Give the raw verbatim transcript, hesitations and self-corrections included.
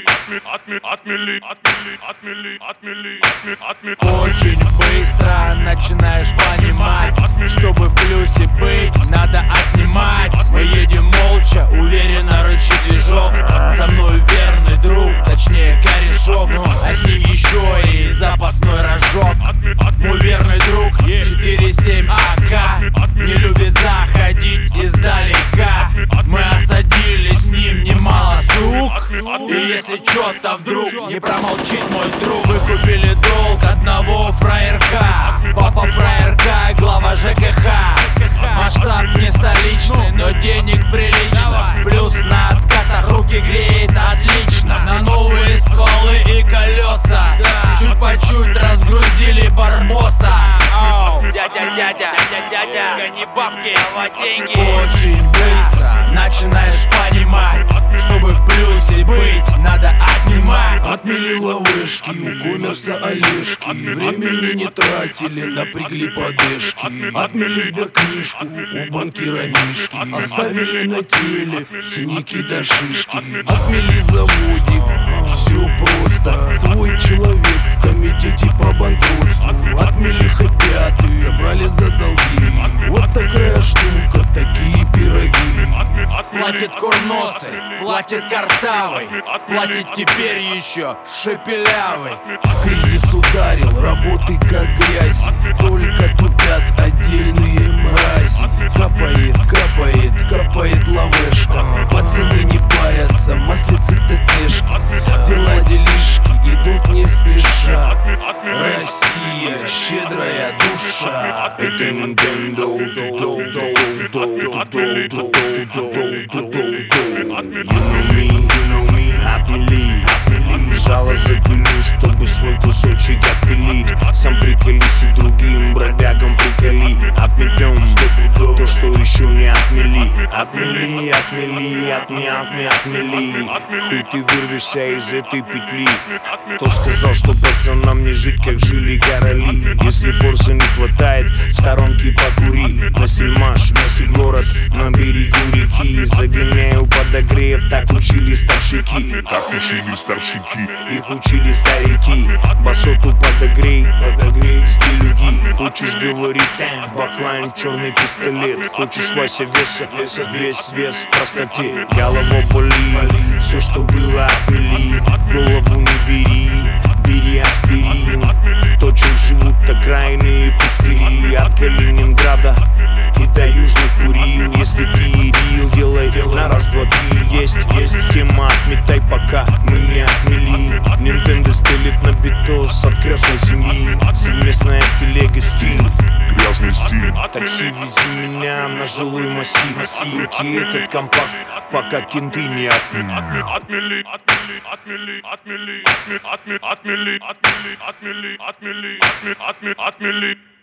Очень быстро начинаешь понимать, чтобы в плюсе быть, надо отнимать. Мы едем молча, уверенно рычит движок. Со мной верный друг, точнее корешок, а с ним еще и запасной рожок. Мой верный друг четыре семь АК не любит заходить издалека. Мы осадили с ним немало сук, и если чё-то вдруг не промолчит мой друг. Вы купили долг одного фраерка, папа фраерка, глава ЖКХ. Масштаб не столичный, но денег прилично. Плюс на откатах руки греет отлично. На новые стволы и колеса чуть по чуть разгрузили Барбоса. Дядя, дядя, дядя, дядя, гони бабки, давай деньги. Очень быстро начинаешь понимать, чтобы в плюсе быть, надо отнимать. Отмели ловешки у коммерса Олежки, времени не тратили, напрягли подышки. Отмели сберкнижку у банкира Мишки, оставили на теле синяки до шишки. Отмели заводик, все просто, свой человек в комитете по банкротству. Отмели хэппи, забрали за долги. Вот такая штука, такие пироги. Платит курносый, платит картавый, платит теперь еще шепелявый. Кризис ударил, работы как грязь, только тупят отдельные мрази. Капает, капает, капает лавешка, пацаны не парятся, маслицы ТТшки. Дела делишки идут не спеша. Россия, щедрая душа. Это Nintendo, You know me, you know me, отмели. Жало запили, чтобы свой кусочек отпилить. Сам приколись и другим бродягам приколи. Отметем то, что еще не отмели. Отмели, отмели, отме, отме, отмели. Хуй ты вырвешься из этой петли. Кто сказал, что пацанам не жить, как жили короли? Если форса не хватает, в сторонке покури. Насильмаш, носи город на берегу реки. Загоняю подогрев, так учили старшики. Так учили старшики. Их учили старики. Басоту подогрей, подогрей стилюги. Хочешь говорить, баклайн, черный пистолет. Хочешь Вася веса, весь вес в простоте. Голова болит, все что было отмели. В голову не бери, бери аспирин. То, чем живут окраины и пустыри. От Калининграда и до Южных Курил. Если ты ирил, делай на раз, два, три. Есть, есть тема, отметай, пока мы не отмели. Nintendo стелит на битос от крестной семьи. Совместная телега стиль, Грязный стиль. такси вези меня на жилой массив. Крути этот компакт, пока кенты не отмели. Отмели, отмели, отмели, отмели, отмели, отмели, отмели, отмели, отмели, отмели, отмели, отмели.